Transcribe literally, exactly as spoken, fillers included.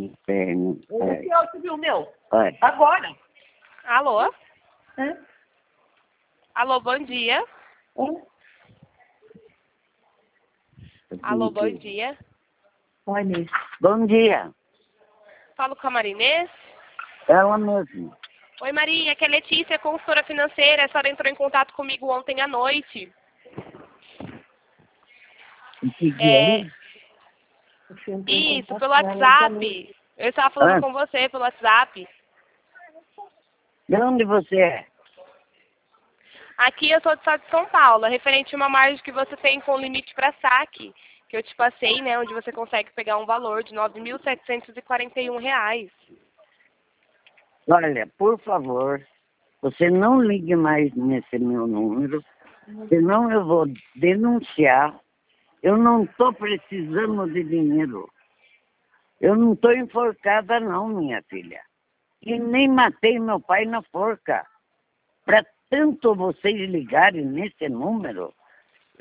inferno. Esse é o que viu, meu. Olha. Agora. Alô? É? Alô, bom dia. É? Alô, bom dia. Oi, Inês. Bom dia. Falo com a Marinês. Ela mesma. Oi, Maria. Aqui é Letícia, consultora financeira. A senhora entrou em contato comigo ontem à noite. O que que É, é? isso, pelo WhatsApp. Eu estava falando Ah. com você pelo WhatsApp. De onde você é? Aqui eu sou do estado de São Paulo, referente a uma margem que você tem com limite para saque, que eu te passei, né, onde você consegue pegar um valor de nove mil setecentos e quarenta e um reais. Olha, por favor, você não ligue mais nesse meu número, senão eu vou denunciar. Eu não estou precisando de dinheiro. Eu não estou enforcada não, minha filha. E nem matei meu pai na forca. Para tanto vocês ligarem nesse número,